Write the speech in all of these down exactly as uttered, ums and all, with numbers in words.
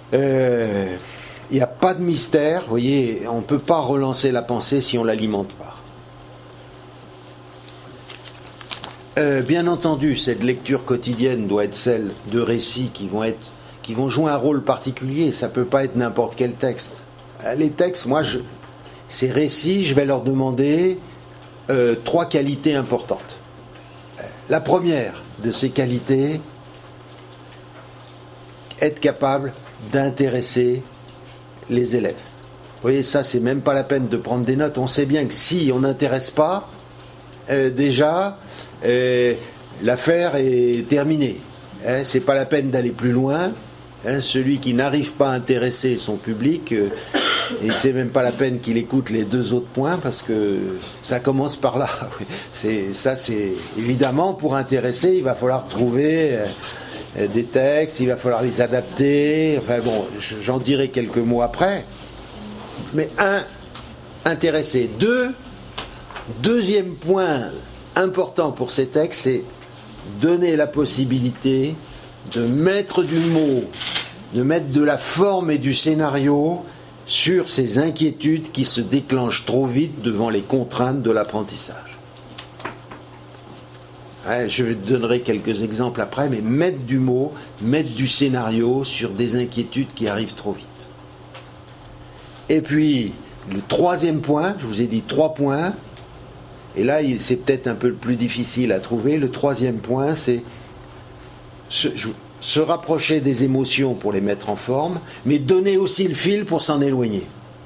Euh, il n'y a pas de mystère, vous voyez, on ne peut pas relancer la pensée si on ne l'alimente pas. Euh, bien entendu, cette lecture quotidienne doit être celle de récits qui vont, être, qui vont jouer un rôle particulier. Ça ne peut pas être n'importe quel texte. Les textes, moi, je, ces récits, je vais leur demander euh, trois qualités importantes. La première de ces qualités, être capable d'intéresser les élèves. Vous voyez, ça, c'est même pas la peine de prendre des notes. On sait bien que si on n'intéresse pas, Euh, déjà, euh, l'affaire est terminée. Hein, c'est pas la peine d'aller plus loin. Hein, celui qui n'arrive pas à intéresser son public, euh, et c'est même pas la peine qu'il écoute les deux autres points parce que ça commence par là. C'est, ça, c'est évidemment pour intéresser, il va falloir trouver euh, des textes, il va falloir les adapter. Enfin bon, j'en dirai quelques mots après. Mais un, intéresser. Deux. Deuxième point important pour ces textes, c'est donner la possibilité de mettre du mot, de mettre de la forme et du scénario sur ces inquiétudes qui se déclenchent trop vite devant les contraintes de l'apprentissage. Ouais, je donnerai quelques exemples après, mais mettre du mot, mettre du scénario sur des inquiétudes qui arrivent trop vite. Et puis, le troisième point, je vous ai dit trois points, et là, c'est peut-être un peu le plus difficile à trouver. Le troisième point, c'est se, se rapprocher des émotions pour les mettre en forme, mais donner aussi le fil pour s'en éloigner.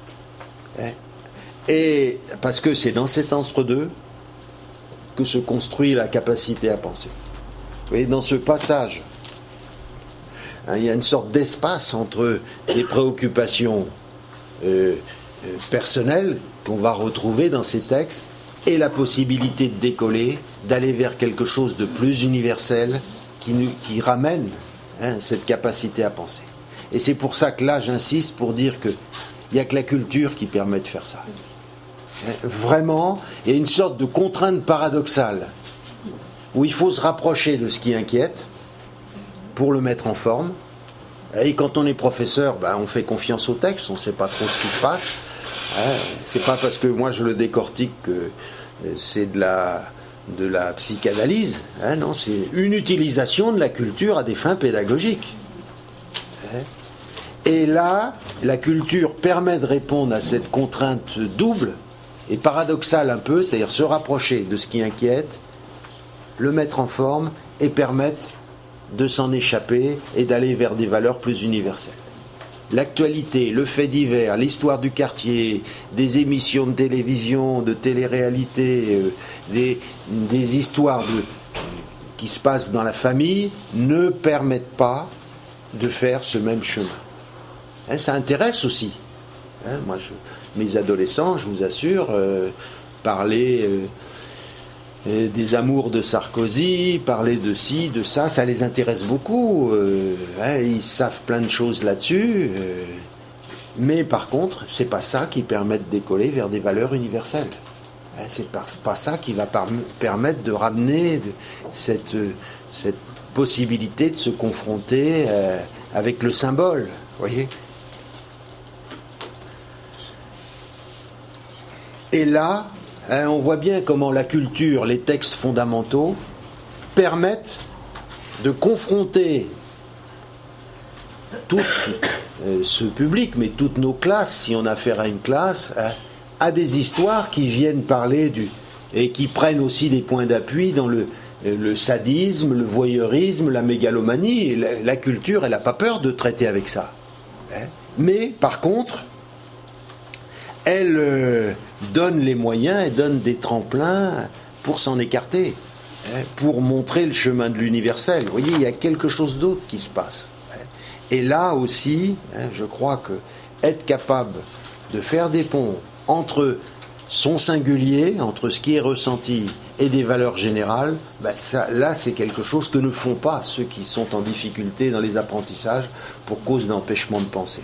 Et parce que c'est dans cet entre-deux que se construit la capacité à penser. Vous voyez, dans ce passage, hein, il y a une sorte d'espace entre des préoccupations euh, euh, personnelles qu'on va retrouver dans ces textes et la possibilité de décoller, d'aller vers quelque chose de plus universel qui, nous, qui ramène hein, cette capacité à penser. Et c'est pour ça que là, j'insiste pour dire qu'il n'y a que la culture qui permet de faire ça. Hein, vraiment, il y a une sorte de contrainte paradoxale où il faut se rapprocher de ce qui inquiète pour le mettre en forme. Et quand on est professeur, ben, on fait confiance au texte, on ne sait pas trop ce qui se passe. Hein, c'est pas parce que moi je le décortique que c'est de la, de la psychanalyse. Hein, non, c'est une utilisation de la culture à des fins pédagogiques. Hein. Et là, la culture permet de répondre à cette contrainte double et paradoxale un peu, c'est-à-dire se rapprocher de ce qui inquiète, le mettre en forme et permettre de s'en échapper et d'aller vers des valeurs plus universelles. L'actualité, le fait divers, l'histoire du quartier, des émissions de télévision, de télé-réalité, euh, des, des histoires de, qui se passent dans la famille ne permettent pas de faire ce même chemin. Hein, ça intéresse aussi. Hein, moi, je, mes adolescents, je vous assure, euh, parler euh, des amours de Sarkozy, parler de ci, de ça, ça les intéresse beaucoup. Euh, hein, ils savent plein de choses là-dessus. Euh, mais par contre, c'est pas ça qui permet de décoller vers des valeurs universelles. Hein, c'est pas, pas ça qui va par, permettre de ramener de, cette, cette possibilité de se confronter euh, avec le symbole. Vous voyez ? Et là, hein, on voit bien comment la culture, les textes fondamentaux permettent de confronter tout euh, ce public, mais toutes nos classes, si on a affaire à une classe, hein, à des histoires qui viennent parler du et qui prennent aussi des points d'appui dans le, le sadisme, le voyeurisme, la mégalomanie. Et la, la culture, elle n'a pas peur de traiter avec ça. Hein. Mais par contre, elle euh, donne les moyens, elle donne des tremplins pour s'en écarter, hein, pour montrer le chemin de l'universel. Vous voyez, il y a quelque chose d'autre qui se passe. Hein. Et là aussi, hein, je crois que être capable de faire des ponts entre son singulier, entre ce qui est ressenti et des valeurs générales, ben ça, là c'est quelque chose que ne font pas ceux qui sont en difficulté dans les apprentissages pour cause d'empêchement de penser.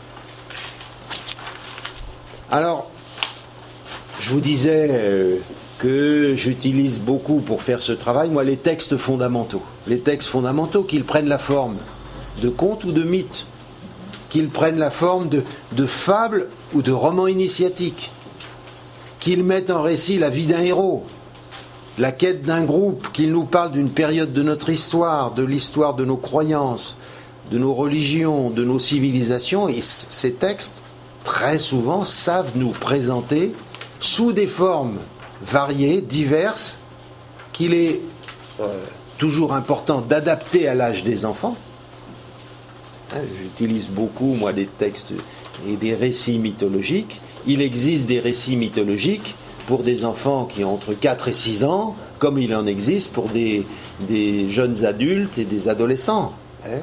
Alors, je vous disais euh, que j'utilise beaucoup pour faire ce travail, moi, les textes fondamentaux. Les textes fondamentaux, qu'ils prennent la forme de contes ou de mythes. qu'ils prennent la forme de, de fables ou de romans initiatiques, qu'ils mettent en récit la vie d'un héros, la quête d'un groupe, qu'ils nous parlent d'une période de notre histoire, de l'histoire de nos croyances, de nos religions, de nos civilisations. Et ces textes, très souvent, savent nous présenter sous des formes variées, diverses, qu'il est euh, toujours important d'adapter à l'âge des enfants. Hein, j'utilise beaucoup, moi, des textes et des récits mythologiques. Il existe des récits mythologiques pour des enfants qui ont entre quatre et six ans, comme il en existe pour des, des jeunes adultes et des adolescents. Hein.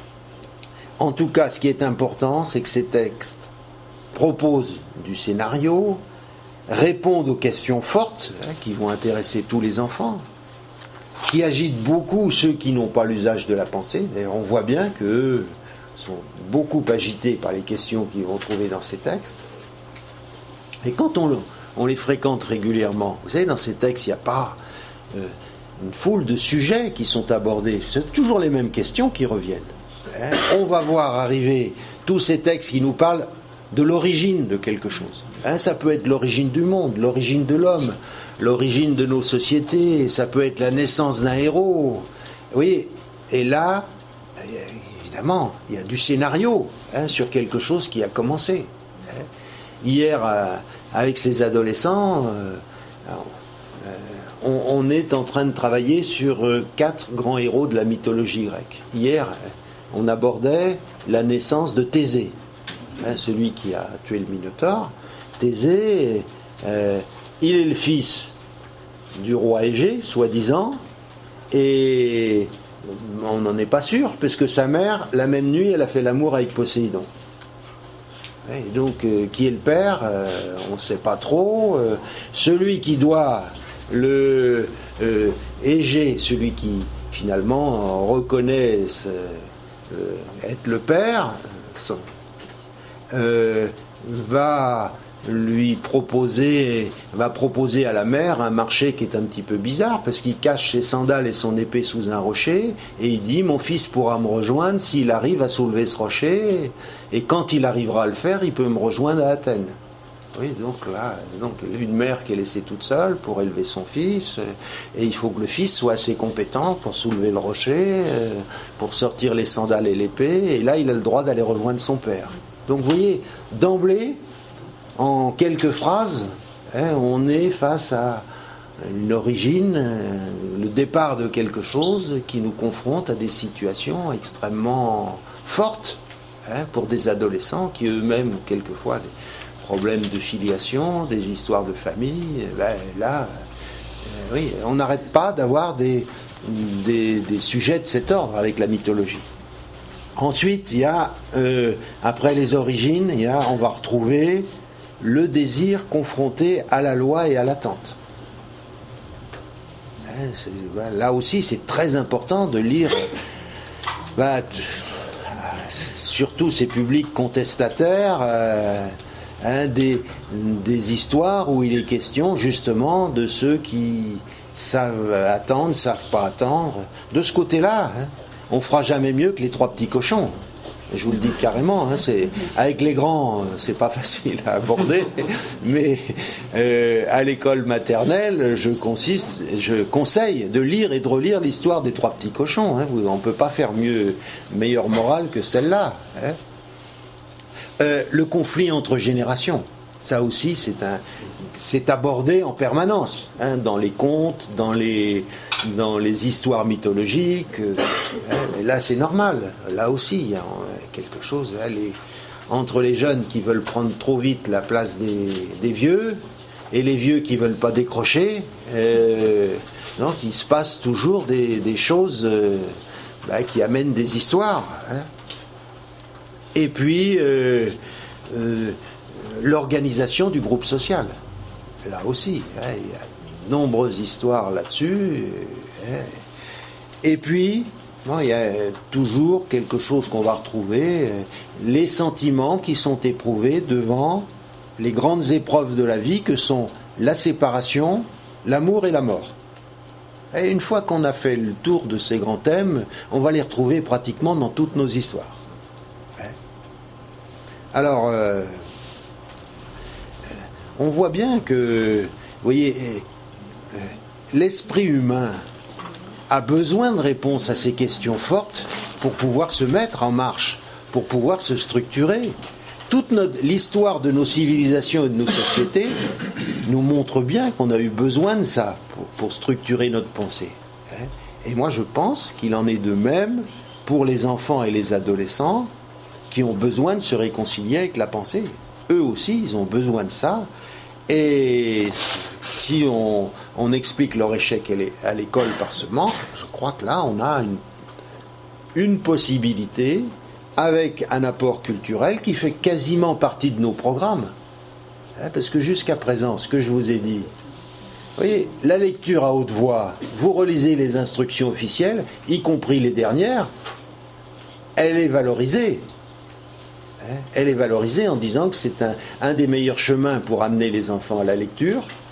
En tout cas, ce qui est important, c'est que ces textes proposent du scénario, répondent aux questions fortes hein, qui vont intéresser tous les enfants, qui agitent beaucoup ceux qui n'ont pas l'usage de la pensée. D'ailleurs, on voit bien qu'eux sont beaucoup agités par les questions qu'ils vont trouver dans ces textes. Et quand on, on les fréquente régulièrement, vous savez, dans ces textes, il n'y a pas euh, une foule de sujets qui sont abordés. C'est toujours les mêmes questions qui reviennent. Hein. On va voir arriver tous ces textes qui nous parlent de l'origine de quelque chose. Hein, ça peut être l'origine du monde, l'origine de l'homme, l'origine de nos sociétés, ça peut être la naissance d'un héros. Oui, et là, évidemment, il y a du scénario hein, sur quelque chose qui a commencé. Hein. Hier, euh, avec ces adolescents, euh, euh, on, on est en train de travailler sur euh, quatre grands héros de la mythologie grecque. Hier, on abordait la naissance de Thésée, hein, celui qui a tué le Minotaure. Thésée, euh, il est le fils du roi Égée, soi-disant, et on n'en est pas sûr, parce que sa mère, la même nuit, elle a fait l'amour avec Poséidon. Et donc, euh, qui est le père euh, on ne sait pas trop. Euh, celui qui doit le euh, Égée, celui qui finalement reconnaît ce, euh, être le père, son, euh, va lui proposer, va proposer à la mère un marché qui est un petit peu bizarre, parce qu'il cache ses sandales et son épée sous un rocher, et il dit, mon fils pourra me rejoindre s'il arrive à soulever ce rocher, et quand il arrivera à le faire, il peut me rejoindre à Athènes. Oui, donc là, donc une mère qui est laissée toute seule pour élever son fils, et il faut que le fils soit assez compétent pour soulever le rocher, pour sortir les sandales et l'épée, et là, il a le droit d'aller rejoindre son père. Donc, vous voyez, d'emblée, en quelques phrases, hein, on est face à une origine, euh, le départ de quelque chose qui nous confronte à des situations extrêmement fortes hein, pour des adolescents qui eux-mêmes ont quelquefois des problèmes de filiation, des histoires de famille. Et ben, là, euh, oui, on n'arrête pas d'avoir des, des, des sujets de cet ordre avec la mythologie. Ensuite, il y a, euh, après les origines, il y a, on va retrouver le désir confronté à la loi et à l'attente. Hein, c'est, ben, là aussi, c'est très important de lire, ben, surtout ces publics contestataires, euh, hein, des, des histoires où il est question justement de ceux qui savent attendre, savent pas attendre. De ce côté-là, hein, on fera jamais mieux que les trois petits cochons. Je vous le dis carrément, hein, c'est, avec les grands, c'est pas facile à aborder, mais euh, à l'école maternelle, je, consiste, je conseille de lire et de relire l'histoire des trois petits cochons. Hein. On ne peut pas faire mieux, meilleure morale que celle-là. Hein. Euh, le conflit entre générations, ça aussi, c'est un, c'est abordé en permanence, hein, dans les contes, dans les, dans les histoires mythologiques. Euh, hein, là, c'est normal. Là aussi, il y a quelque chose. Hein, les, entre les jeunes qui veulent prendre trop vite la place des, des vieux et les vieux qui ne veulent pas décrocher, euh, donc il se passe toujours des, des choses euh, bah, qui amènent des histoires. Hein. Et puis, euh, euh, l'organisation du groupe social. Là aussi, hein, il y a de nombreuses histoires là-dessus. Hein. Et puis, bon, il y a toujours quelque chose qu'on va retrouver, euh, les sentiments qui sont éprouvés devant les grandes épreuves de la vie que sont la séparation, l'amour et la mort. Et une fois qu'on a fait le tour de ces grands thèmes, on va les retrouver pratiquement dans toutes nos histoires. Hein. Alors, euh, on voit bien que, vous voyez, euh, l'esprit humain a besoin de réponses à ces questions fortes pour pouvoir se mettre en marche, pour pouvoir se structurer. Toute notre, l'histoire de nos civilisations et de nos sociétés nous montre bien qu'on a eu besoin de ça pour, pour structurer notre pensée. Et moi, je pense qu'il en est de même pour les enfants et les adolescents qui ont besoin de se réconcilier avec la pensée. Eux aussi, ils ont besoin de ça. Et si on, on explique leur échec à l'école par ce manque, je crois que là, on a une, une possibilité avec un apport culturel qui fait quasiment partie de nos programmes. Parce que jusqu'à présent, ce que je vous ai dit, vous voyez, la lecture à haute voix, vous relisez les instructions officielles, y compris les dernières, elle est valorisée. Elle est valorisée en disant que c'est un, un des meilleurs chemins pour amener les enfants à la lecture,